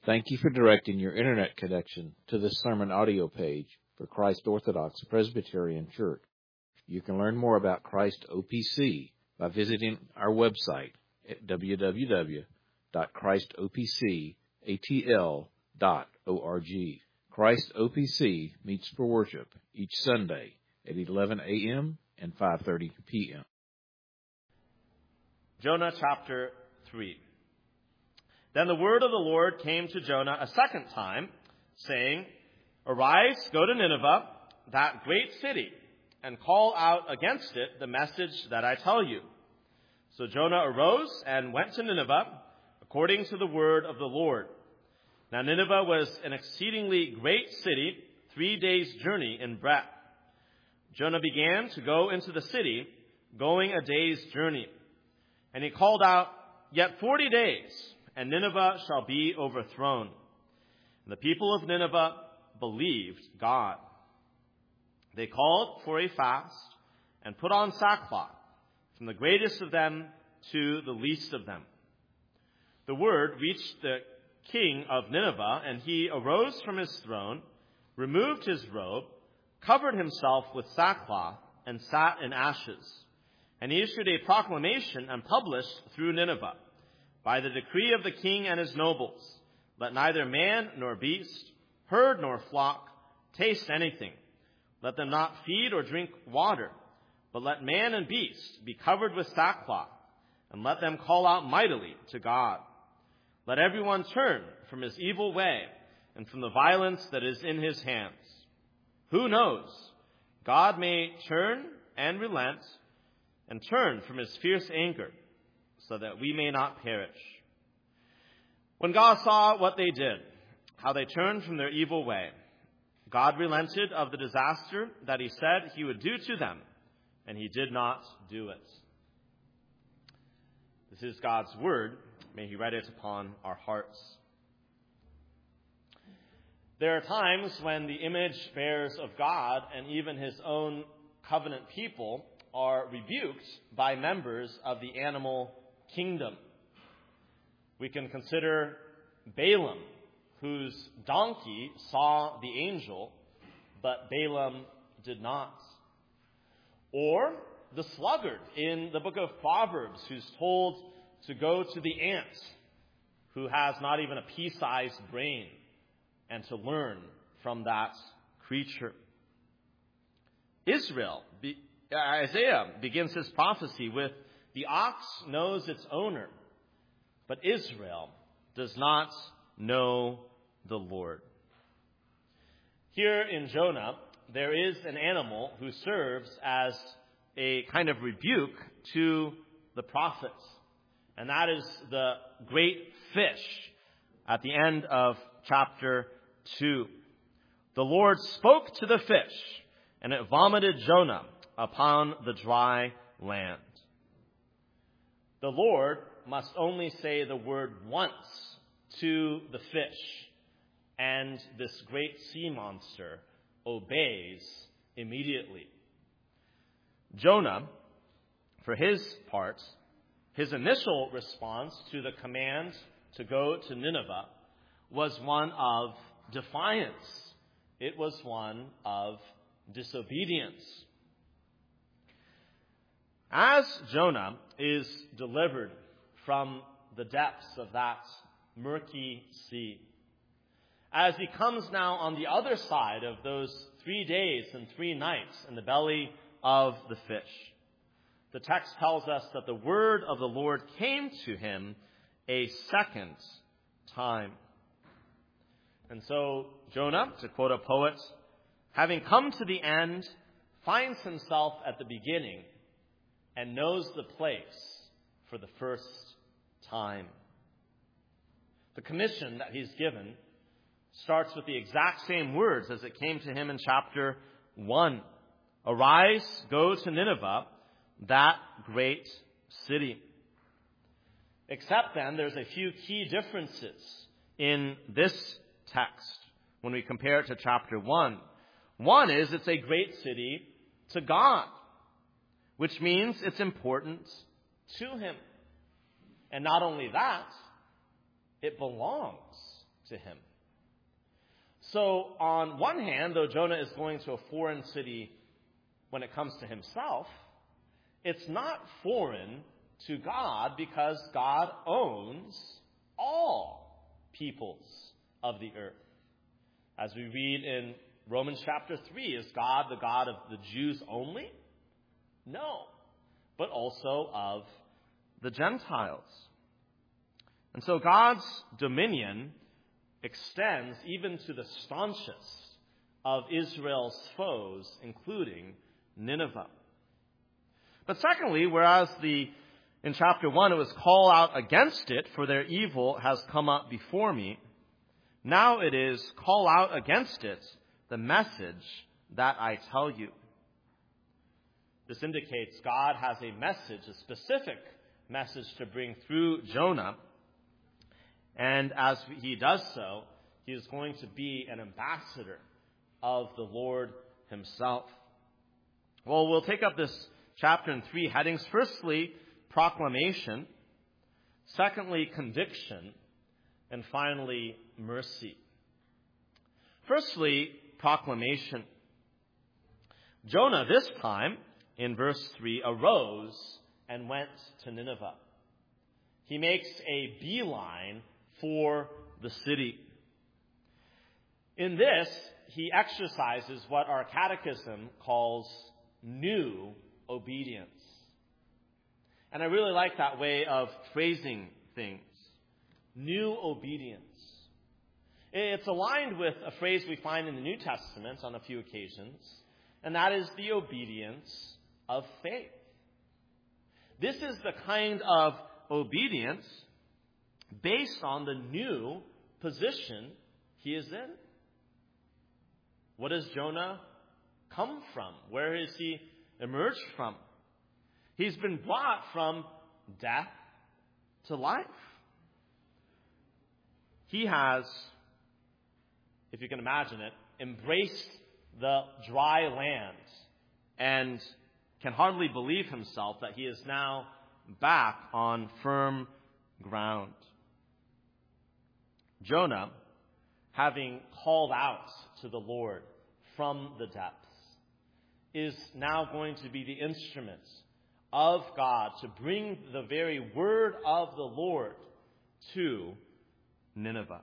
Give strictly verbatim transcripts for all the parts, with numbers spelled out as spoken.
Thank you for directing your internet connection to this sermon audio page for Christ Orthodox Presbyterian Church. You can learn more about Christ O P C by visiting our website at w w w dot christ o p c a t l dot org. Christ O P C meets for worship each Sunday at eleven a.m. and five thirty p.m. Jonah chapter three. Then the word of the Lord came to Jonah a second time, saying, Arise, go to Nineveh, that great city, and call out against it the message that I tell you. So Jonah arose and went to Nineveh, according to the word of the Lord. Now Nineveh was an exceedingly great city, three days' journey in breadth. Jonah began to go into the city, going a day's journey. And he called out, Yet forty days, and Nineveh shall be overthrown. And the people of Nineveh believed God. They called for a fast and put on sackcloth, from the greatest of them to the least of them. The word reached the king of Nineveh, and he arose from his throne, removed his robe, covered himself with sackcloth, and sat in ashes. And he issued a proclamation and published through Nineveh, by the decree of the king and his nobles, let neither man nor beast, herd nor flock, taste anything. Let them not feed or drink water, but let man and beast be covered with sackcloth, and let them call out mightily to God. Let everyone turn from his evil way and from the violence that is in his hands. Who knows? God may turn and relent and turn from his fierce anger, so that we may not perish. When God saw what they did, how they turned from their evil way, God relented of the disaster that he said he would do to them, and he did not do it. This is God's word. May he write it upon our hearts. There are times when the image bearers of God and even his own covenant people are rebuked by members of the animal kingdom. We can consider Balaam, whose donkey saw the angel, but Balaam did not. Or the sluggard in the book of Proverbs, who's told to go to the ant, who has not even a pea-sized brain, and to learn from that creature. Israel, Isaiah begins his prophecy with, The ox knows its owner, but Israel does not know the Lord. Here in Jonah, there is an animal who serves as a kind of rebuke to the prophets, and that is the great fish at the end of chapter two. The Lord spoke to the fish, and it vomited Jonah upon the dry land. The Lord must only say the word once to the fish, and this great sea monster obeys immediately. Jonah, for his part, his initial response to the command to go to Nineveh was one of defiance. It was one of disobedience. As Jonah is delivered from the depths of that murky sea, as he comes now on the other side of those three days and three nights in the belly of the fish, the text tells us that the word of the Lord came to him a second time. And so Jonah, to quote a poet, having come to the end, finds himself at the beginning and knows the place for the first time. The commission that he's given starts with the exact same words as it came to him in chapter one. Arise, go to Nineveh, that great city. Except then, there's a few key differences in this text when we compare it to chapter one. One is it's a great city to God, which means it's important to him. And not only that, it belongs to him. So on one hand, though Jonah is going to a foreign city when it comes to himself, it's not foreign to God because God owns all peoples of the earth. As we read in Romans chapter three, is God the God of the Jews only? No, but also of the Gentiles. And so God's dominion extends even to the staunchest of Israel's foes, including Nineveh. But secondly, whereas the in chapter one it was call out against it, for their evil has come up before me, now it is call out against it, the message that I tell you. This indicates God has a message, a specific message to bring through Jonah. And as he does so, he is going to be an ambassador of the Lord himself. Well, we'll take up this chapter in three headings. Firstly, proclamation. Secondly, conviction. And finally, mercy. Firstly, proclamation. Jonah, this time, in verse three, arose and went to Nineveh. He makes a beeline for the city. In this, he exercises what our catechism calls new obedience. And I really like that way of phrasing things. New obedience. It's aligned with a phrase we find in the New Testament on a few occasions, and that is the obedience of faith. This is the kind of obedience based on the new position he is in. What does Jonah come from? Where has he emerged from? He's been brought from death to life. He has, if you can imagine it, embraced the dry land and can hardly believe himself that he is now back on firm ground. Jonah, having called out to the Lord from the depths, is now going to be the instrument of God to bring the very word of the Lord to Nineveh.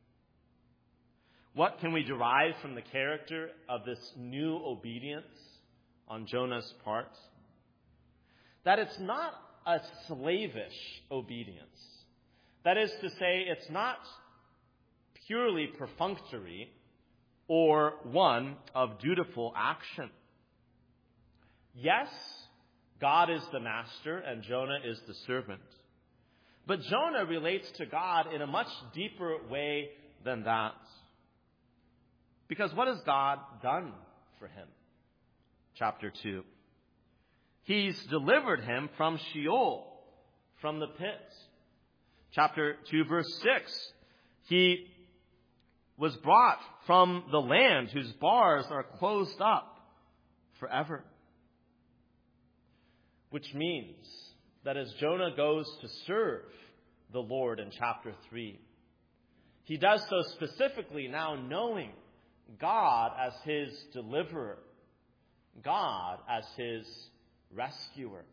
What can we derive from the character of this new obedience on Jonah's part? That it's not a slavish obedience. That is to say, it's not purely perfunctory or one of dutiful action. Yes, God is the master and Jonah is the servant. But Jonah relates to God in a much deeper way than that. Because what has God done for him? Chapter two. He's delivered him from Sheol, from the pit. Chapter two, verse six. He was brought from the land whose bars are closed up forever. Which means that as Jonah goes to serve the Lord in chapter three, he does so specifically now knowing God as his deliverer, God as his rescuer.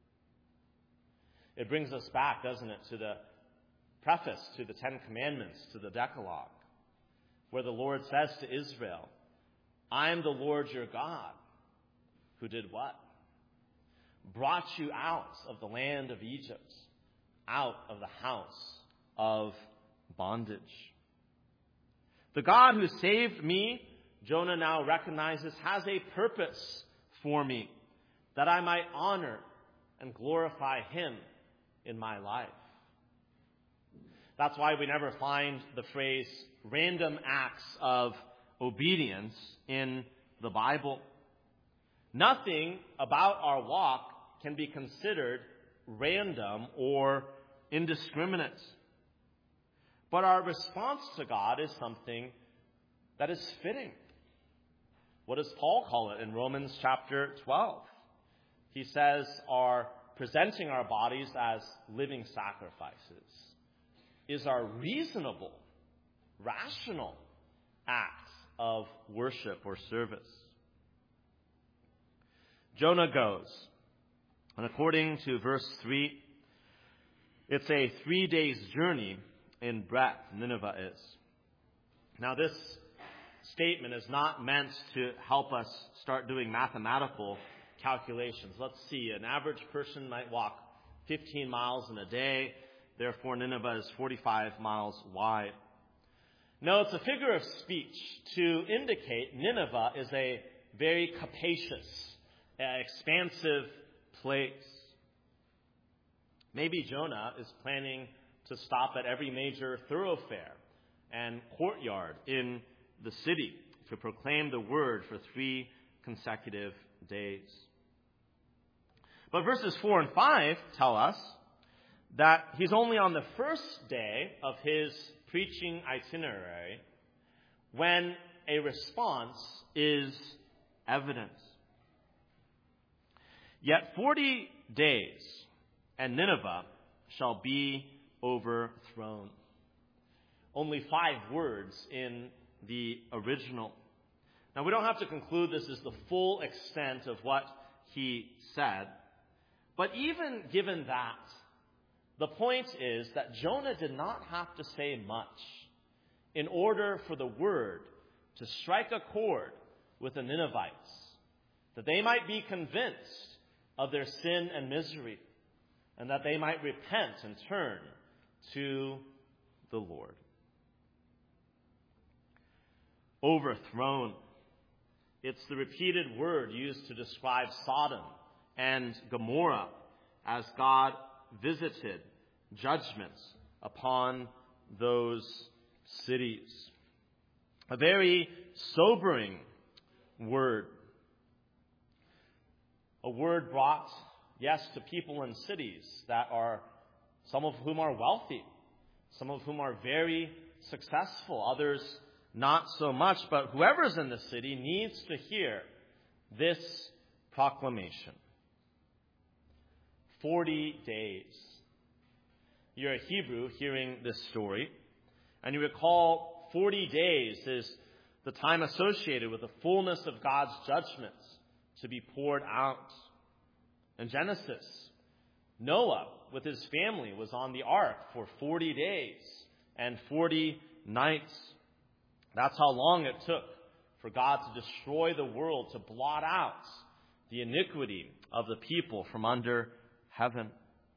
It brings us back, doesn't it, to the preface to the Ten Commandments, to the Decalogue, where the Lord says to Israel, I am the Lord your God, who did what? Brought you out of the land of Egypt, out of the house of bondage. The God who saved me, Jonah now recognizes, has a purpose for me, that I might honor and glorify him in my life. That's why we never find the phrase random acts of obedience in the Bible. Nothing about our walk can be considered random or indiscriminate. But our response to God is something that is fitting. What does Paul call it in Romans chapter twelve? He says, our presenting our bodies as living sacrifices is our reasonable rational acts of worship or service. Jonah goes, and according to verse three, it's a three days journey in breadth, Nineveh is. Now this statement is not meant to help us start doing mathematical calculations. Let's see, an average person might walk fifteen miles in a day, therefore Nineveh is forty-five miles wide. No, it's a figure of speech to indicate Nineveh is a very capacious, uh, expansive place. Maybe Jonah is planning to stop at every major thoroughfare and courtyard in the city to proclaim the word for three consecutive days. But verses four and five tell us that he's only on the first day of his preaching itinerary when a response is evident. Yet forty days, and Nineveh shall be overthrown. Only five words in the original. Now, we don't have to conclude this is the full extent of what he said. But even given that, the point is that Jonah did not have to say much in order for the word to strike a chord with the Ninevites, that they might be convinced of their sin and misery, and that they might repent and turn to the Lord. Overthrown. It's the repeated word used to describe Sodom and Gomorrah as God visited judgments upon those cities. A very sobering word. A word brought, yes, to people in cities that are, some of whom are wealthy, some of whom are very successful, others not so much, but whoever's in the city needs to hear this proclamation. Forty days. You're a Hebrew hearing this story, and you recall forty days is the time associated with the fullness of God's judgments to be poured out. In Genesis, Noah with his family was on the ark for forty days and forty nights. That's how long it took for God to destroy the world, to blot out the iniquity of the people from under heaven.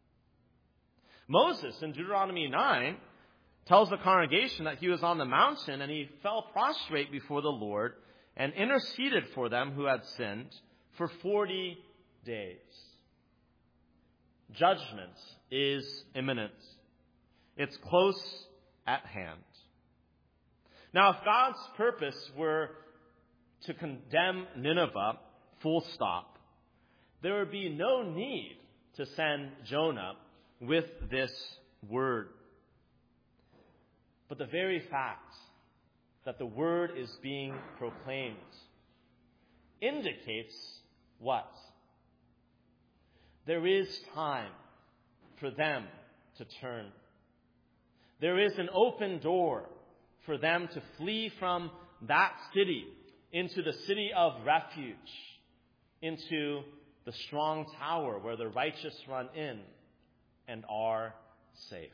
Moses in Deuteronomy nine tells the congregation that he was on the mountain and he fell prostrate before the Lord and interceded for them who had sinned for forty days. Judgment is imminent. It's close at hand. Now, if God's purpose were to condemn Nineveh, full stop, there would be no need to send Jonah with this word. But the very fact that the word is being proclaimed indicates what? There is time for them to turn. There is an open door for them to flee from that city into the city of refuge, into the strong tower where the righteous run in and are safe.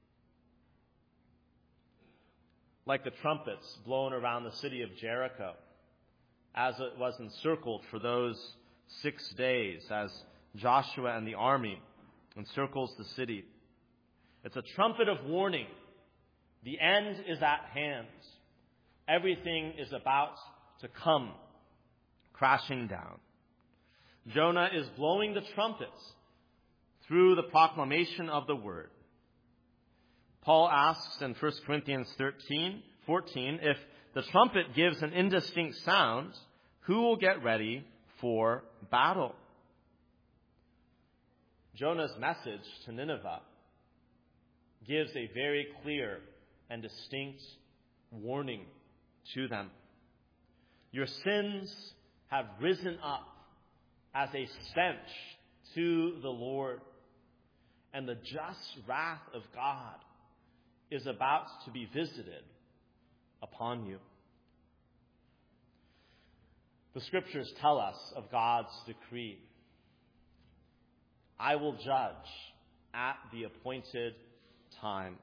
Like the trumpets blown around the city of Jericho, as it was encircled for those six days, as Joshua and the army encircles the city. It's a trumpet of warning. The end is at hand. Everything is about to come crashing down. Jonah is blowing the trumpets through the proclamation of the word. Paul asks in First Corinthians thirteen, fourteen, if the trumpet gives an indistinct sound, who will get ready for battle? Jonah's message to Nineveh gives a very clear and distinct warning to them. Your sins have risen up as a stench to the Lord, and the just wrath of God is about to be visited upon you. The scriptures tell us of God's decree. I will judge at the appointed time.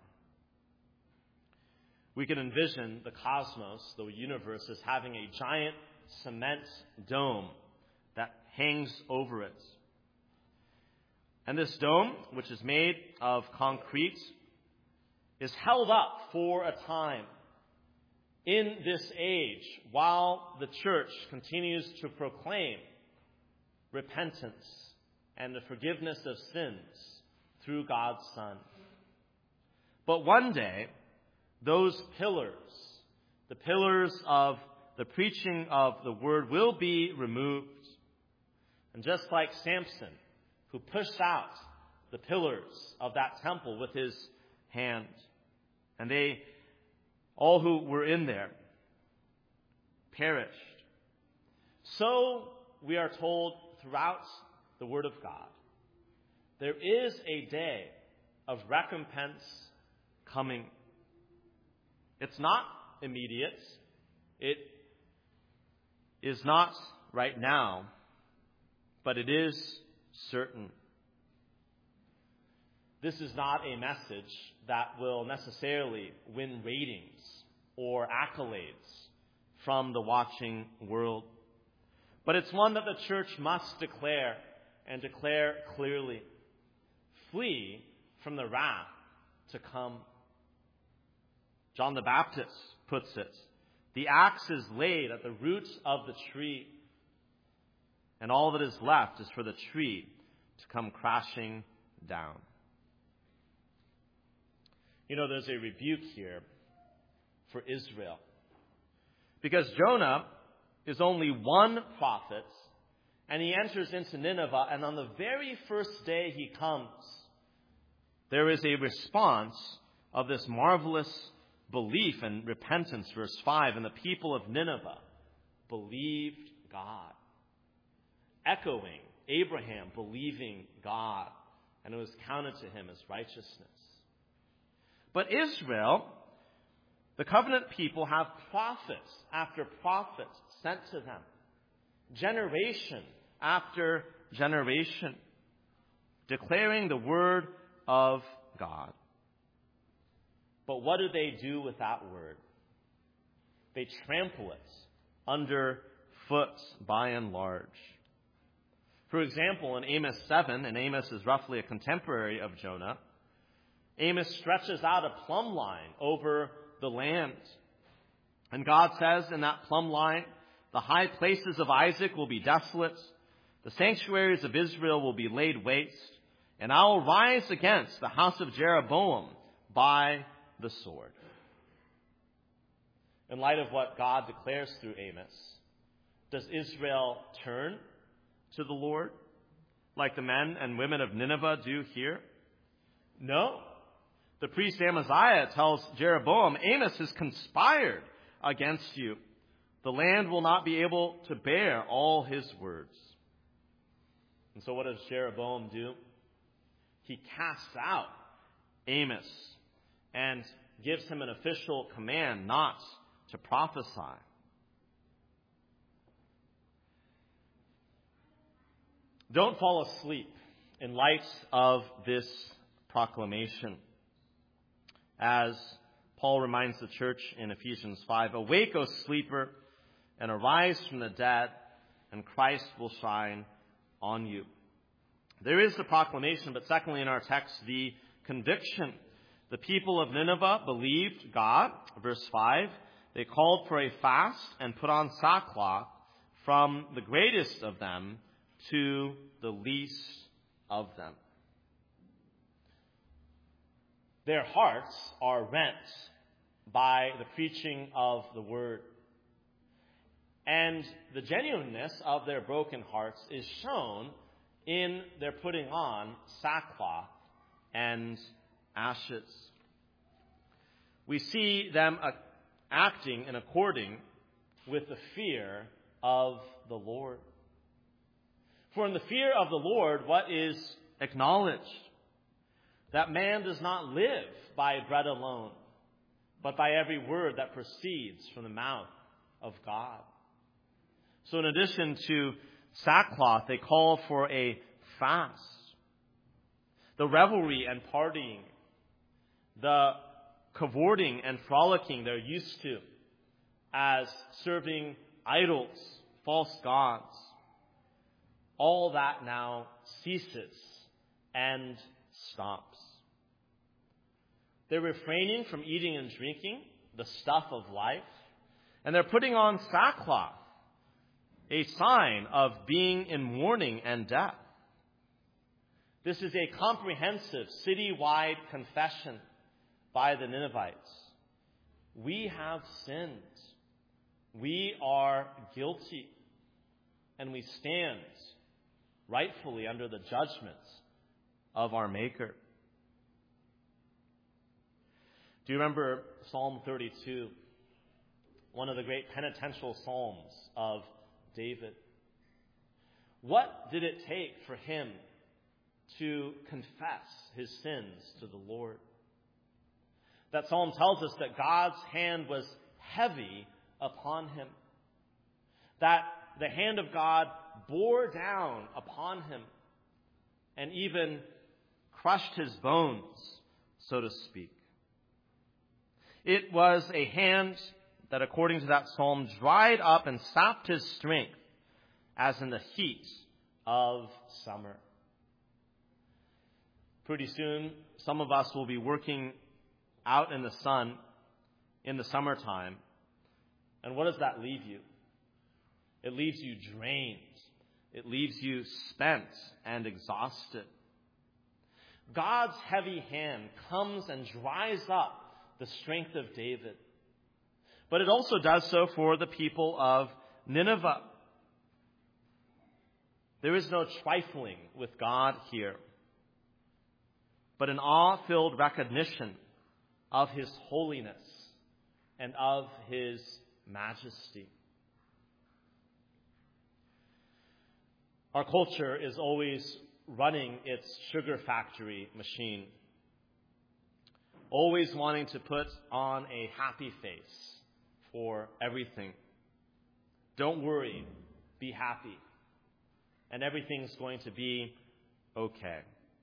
We can envision the cosmos, the universe, as having a giant cement dome that hangs over it. And this dome, which is made of concrete, is held up for a time in this age while the church continues to proclaim repentance and the forgiveness of sins through God's Son. But one day, those pillars, the pillars of the preaching of the word, will be removed. And just like Samson, who pushed out the pillars of that temple with his hand, and they, all who were in there, perished. So we are told throughout the Word of God, there is a day of recompense coming. It's not immediate. It is not right now, but it is certain. This is not a message that will necessarily win ratings or accolades from the watching world. But it's one that the church must declare, and declare clearly. Flee from the wrath to come. John the Baptist puts it, the axe is laid at the roots of the tree, and all that is left is for the tree to come crashing down. You know, there's a rebuke here for Israel. Because Jonah is only one prophet, and he enters into Nineveh, and on the very first day he comes, there is a response of this marvelous belief and repentance. Verse five, and the people of Nineveh believed God. Echoing Abraham believing God, and it was counted to him as righteousness. But Israel, the covenant people, have prophets after prophets sent to them, generation after generation, declaring the word of God. But what do they do with that word? They trample it underfoot by and large. For example, in Amos seven, and Amos is roughly a contemporary of Jonah, Amos stretches out a plumb line over the land. And God says in that plumb line, the high places of Isaac will be desolate, the sanctuaries of Israel will be laid waste, and I will rise against the house of Jeroboam by the sword. In light of what God declares through Amos, does Israel turn to the Lord like the men and women of Nineveh do here? No. The priest Amaziah tells Jeroboam, Amos has conspired against you. The land will not be able to bear all his words. And so what does Jeroboam do? He casts out Amos and gives him an official command not to prophesy. Don't fall asleep in light of this proclamation. As Paul reminds the church in Ephesians five, awake, O sleeper, and arise from the dead, and Christ will shine on you. There is the proclamation, but secondly in our text, the conviction. The people of Nineveh believed God. Verse five, they called for a fast and put on sackcloth, from the greatest of them to the least of them. Their hearts are rent by the preaching of the word. And the genuineness of their broken hearts is shown in their putting on sackcloth and ashes. We see them acting in according with the fear of the Lord. For in the fear of the Lord, what is acknowledged? That man does not live by bread alone, but by every word that proceeds from the mouth of God. So in addition to sackcloth, they call for a fast. The revelry and partying, the cavorting and frolicking they're used to as serving idols, false gods, all that now ceases and stops. They're refraining from eating and drinking the stuff of life, and they're putting on sackcloth, a sign of being in mourning and death. This is a comprehensive citywide confession by the Ninevites. We have sinned. We are guilty. And we stand rightfully under the judgments of our Maker. Do you remember Psalm thirty-two? One of the great penitential psalms of David. What did it take for him to confess his sins to the Lord? That psalm tells us that God's hand was heavy upon him. That the hand of God bore down upon him and even crushed his bones, so to speak. It was a hand that, according to that psalm, dried up and sapped his strength as in the heat of summer. Pretty soon, some of us will be working out in the sun in the summertime. And what does that leave you? It leaves you drained. It leaves you spent and exhausted. God's heavy hand comes and dries up the strength of David. But it also does so for the people of Nineveh. There is no trifling with God here, but an awe-filled recognition of his holiness and of his majesty. Our culture is always running its sugar factory machine, always wanting to put on a happy face for everything. Don't worry, be happy, and everything's going to be okay.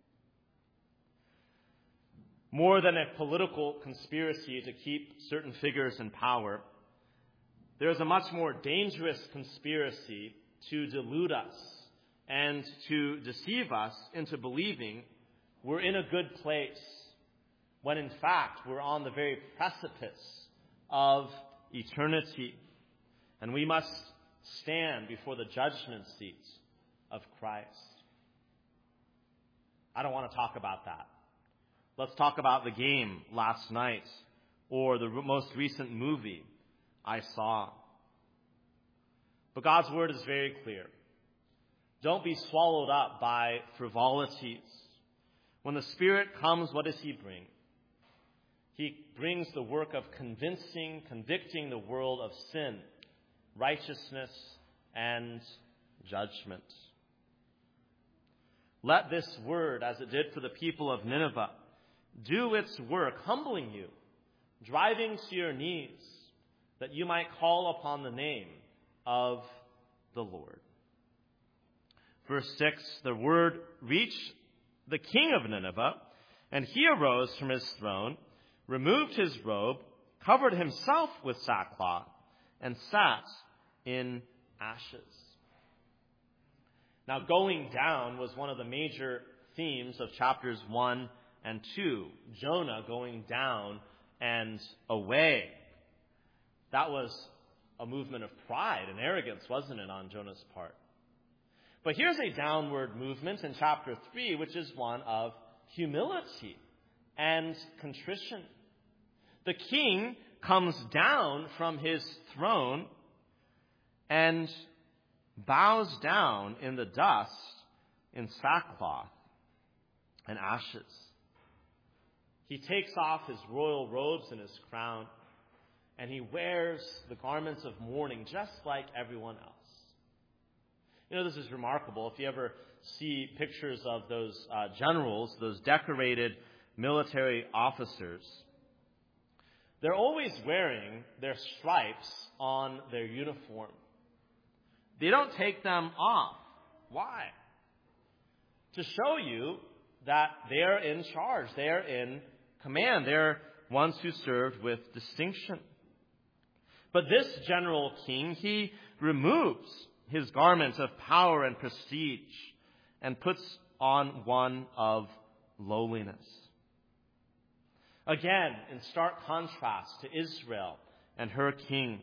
More than a political conspiracy to keep certain figures in power, there is a much more dangerous conspiracy to delude us and to deceive us into believing we're in a good place, when in fact we're on the very precipice of eternity, and we must stand before the judgment seat of Christ. I don't want to talk about that. Let's talk about the game last night or the most recent movie I saw. But God's word is very clear. Don't be swallowed up by frivolities. When the Spirit comes, what does he bring? He brings the work of convincing, convicting the world of sin, righteousness, and judgment. Let this word, as it did for the people of Nineveh, do its work, humbling you, driving to your knees, that you might call upon the name of the Lord. Verse six, the word reached the king of Nineveh, and he arose from his throne, removed his robe, covered himself with sackcloth, and sat in ashes. Now, going down was one of the major themes of chapters one and two. Jonah going down and away. That was a movement of pride and arrogance, wasn't it, on Jonah's part? But here's a downward movement in chapter three, which is one of humility and contrition. The king comes down from his throne and bows down in the dust in sackcloth and ashes. He takes off his royal robes and his crown, and he wears the garments of mourning just like everyone else. You know, this is remarkable. If you ever see pictures of those uh, generals, those decorated military officers, they're always wearing their stripes on their uniform. They don't take them off. Why? To show you that they're in charge. They're in command. They're ones who served with distinction. But this general king, he removes his garments of power and prestige and puts on one of lowliness. Again, in stark contrast to Israel and her kings.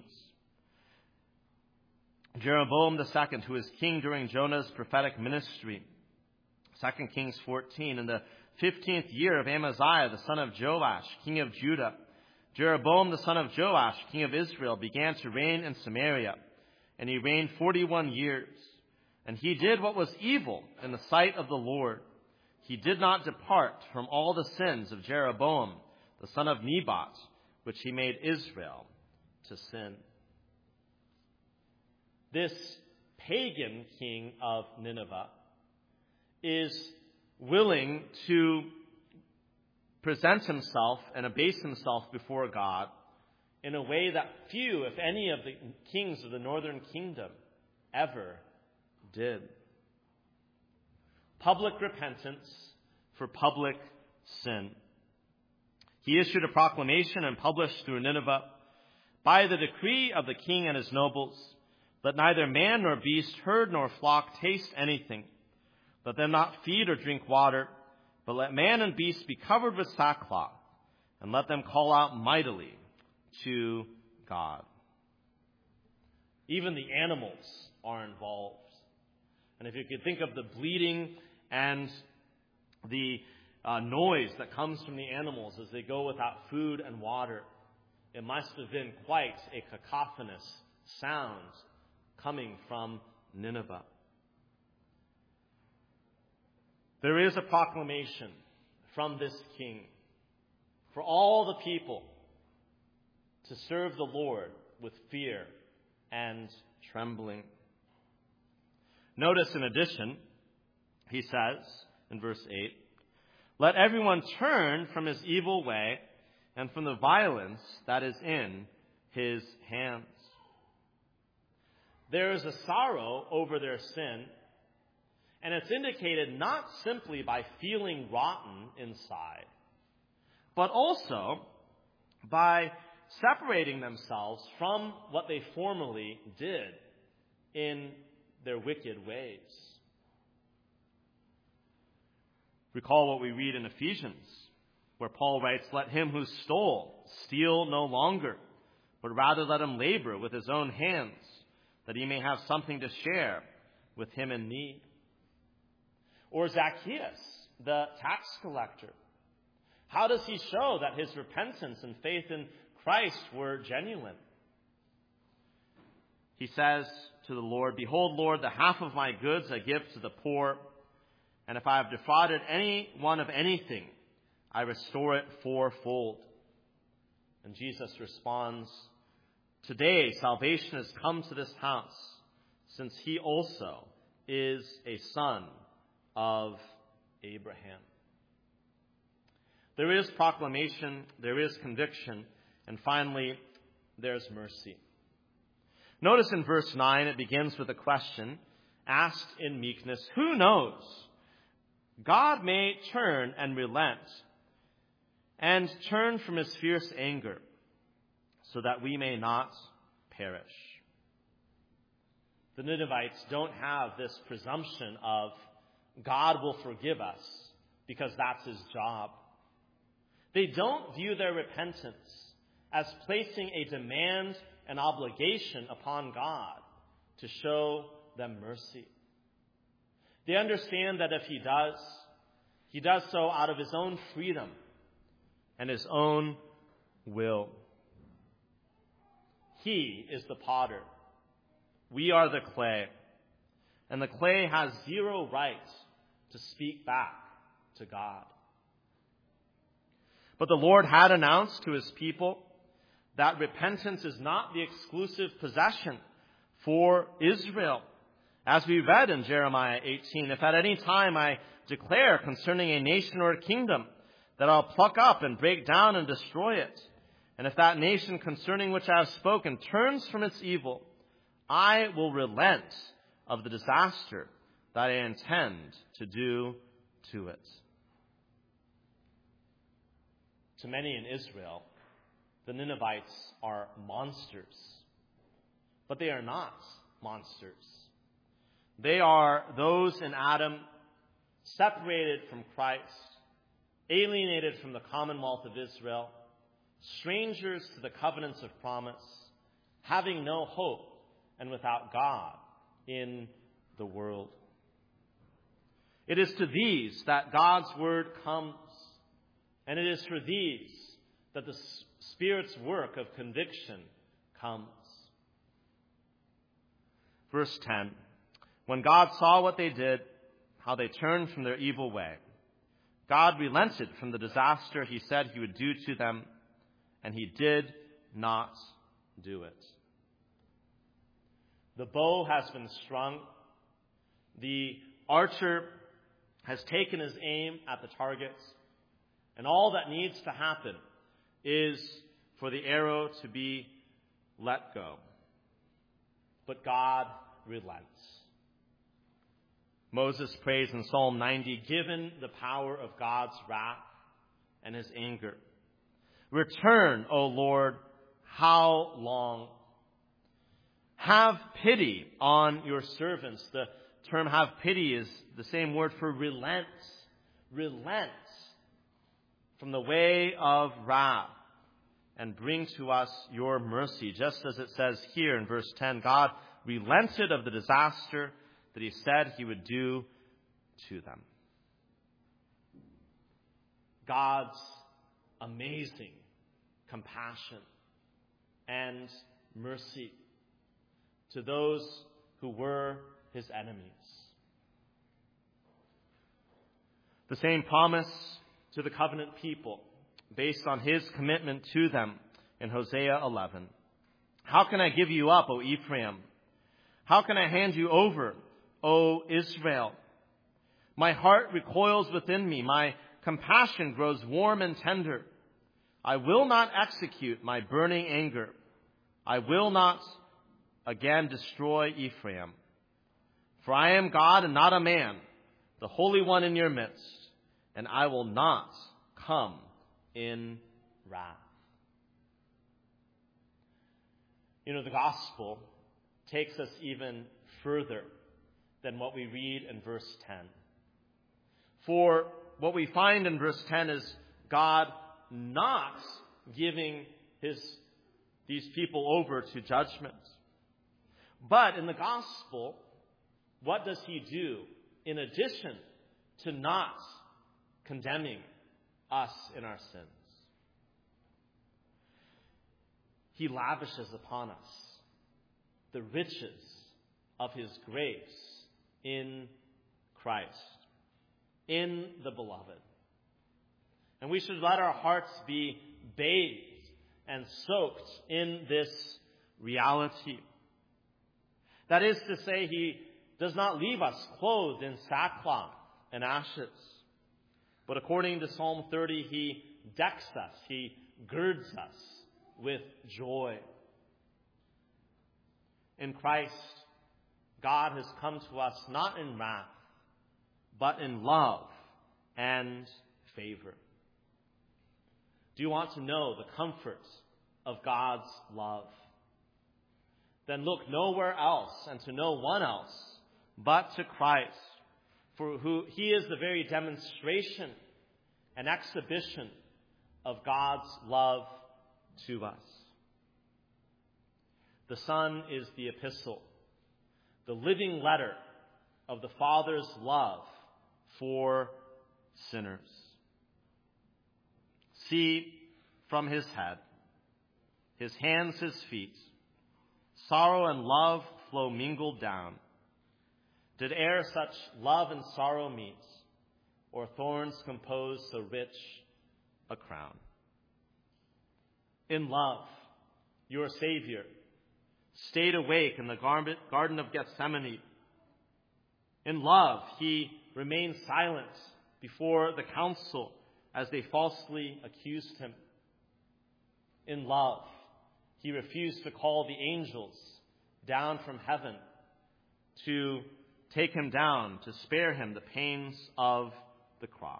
Jeroboam the second, who is king during Jonah's prophetic ministry. Second Kings fourteen, in the fifteenth year of Amaziah, the son of Joash, king of Judah, Jeroboam the son of Joash, king of Israel, began to reign in Samaria, and he reigned forty-one years. And he did what was evil in the sight of the Lord. He did not depart from all the sins of Jeroboam, the son of Nebat, which he made Israel to sin. This pagan king of Nineveh is willing to present himself and abase himself before God in a way that few, if any, of the kings of the northern kingdom ever did. Public repentance for public sin. He issued a proclamation and published through Nineveh, by the decree of the king and his nobles, let neither man nor beast, herd nor flock taste anything. Let them not feed or drink water, but let man and beast be covered with sackcloth, and let them call out mightily to God. Even the animals are involved. And if you could think of the bleating and the uh, noise that comes from the animals as they go without food and water, it must have been quite a cacophonous sound coming from Nineveh. There is a proclamation from this king for all the people to serve the Lord with fear and trembling. Notice, in addition, he says in verse eight, let everyone turn from his evil way and from the violence that is in his hands. There is a sorrow over their sin, and it's indicated not simply by feeling rotten inside, but also by separating themselves from what they formerly did in their wicked ways. Recall what we read in Ephesians, where Paul writes, let him who stole steal no longer, but rather let him labor with his own hands, that he may have something to share with him in need. Or Zacchaeus, the tax collector. How does he show that his repentance and faith in Christ were genuine? He says to the Lord, behold, Lord, the half of my goods I give to the poor, and if I have defrauded any one of anything, I restore it fourfold. And Jesus responds, today salvation has come to this house, since he also is a son of Abraham. There is proclamation, there is conviction, and finally, there's mercy. Notice in verse nine, it begins with a question asked in meekness, who knows? God may turn and relent and turn from his fierce anger so that we may not perish. The Ninevites don't have this presumption of God will forgive us because that's his job. They don't view their repentance as placing a demand and obligation upon God to show them mercy. They understand that if he does, he does so out of his own freedom and his own will. He is the potter. We are the clay. And the clay has zero right to speak back to God. But the Lord had announced to his people that repentance is not the exclusive possession for Israel. As we read in Jeremiah eighteen, if at any time I declare concerning a nation or a kingdom that I'll pluck up and break down and destroy it, And if that nation concerning which I have spoken turns from its evil, I will relent of the disaster that I intend to do to it. To many in Israel, the Ninevites are monsters. But they are not monsters. They are those in Adam separated from Christ, alienated from the commonwealth of Israel, strangers to the covenants of promise, having no hope and without God in the world. It is to these that God's word comes, and it is for these that the Spirit's work of conviction comes. Verse ten, when God saw what they did, how they turned from their evil way, God relented from the disaster he said he would do to them, and he did not do it. The bow has been strung. The archer has taken his aim at the target. And all that needs to happen is for the arrow to be let go. But God relents. Moses prays in Psalm ninety, given the power of God's wrath and his anger, return, O Lord, how long? Have pity on your servants. The term have pity is the same word for relent. Relent from the way of wrath and bring to us your mercy. Just as it says here in verse ten, God relented of the disaster that he said he would do to them. God's amazing compassion and mercy to those who were his enemies. The same promise to the covenant people based on his commitment to them in Hosea eleven. How can I give you up, O Ephraim? How can I hand you over, O Israel? My heart recoils within me. My compassion grows warm and tender. I will not execute my burning anger. I will not again destroy Ephraim. For I am God and not a man, the Holy One in your midst, and I will not come in wrath. You know, the gospel takes us even further than what we read in verse ten. For what we find in verse ten is God not giving his these people over to judgment. But in the gospel, what does he do in addition to not condemning us in our sins? He lavishes upon us the riches of his grace in Christ, in the beloved. And we should let our hearts be bathed and soaked in this reality. That is to say, he does not leave us clothed in sackcloth and ashes. But according to Psalm thirty, he decks us, he girds us with joy. In Christ, God has come to us not in wrath, but in love and favor. Do you want to know the comfort of God's love? Then look nowhere else and to no one else but to Christ, for who he is the very demonstration and exhibition of God's love to us. The Son is the epistle, the living letter of the Father's love for sinners. See from his head, his hands, his feet, sorrow and love flow mingled down. Did e'er such love and sorrow meet, or thorns compose so rich a crown? In love, your Savior stayed awake in the Garden of Gethsemane. In love, he remained silent before the council as they falsely accused him. In love, he refused to call the angels down from heaven to take him down, to spare him the pains of the cross.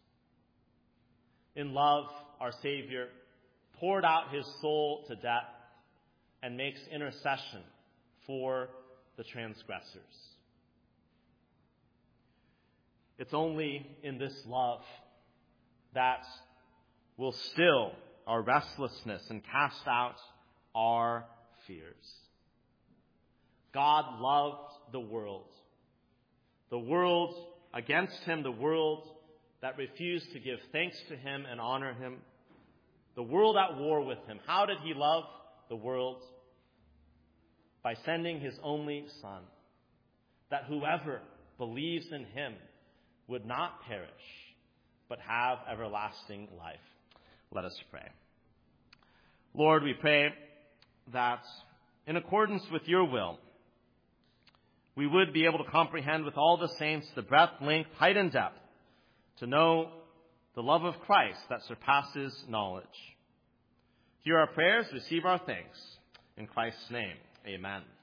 In love, our Savior poured out his soul to death and makes intercession for the transgressors. It's only in this love that will still our restlessness and cast out our fears. God loved the world. The world against him, the world that refused to give thanks to him and honor him. The world at war with him. How did he love the world? By sending his only Son, that whoever believes in him would not perish, but have everlasting life. Let us pray. Lord, we pray that in accordance with your will, we would be able to comprehend with all the saints the breadth, length, height, and depth, to know the love of Christ that surpasses knowledge. Hear our prayers, receive our thanks. In Christ's name, amen.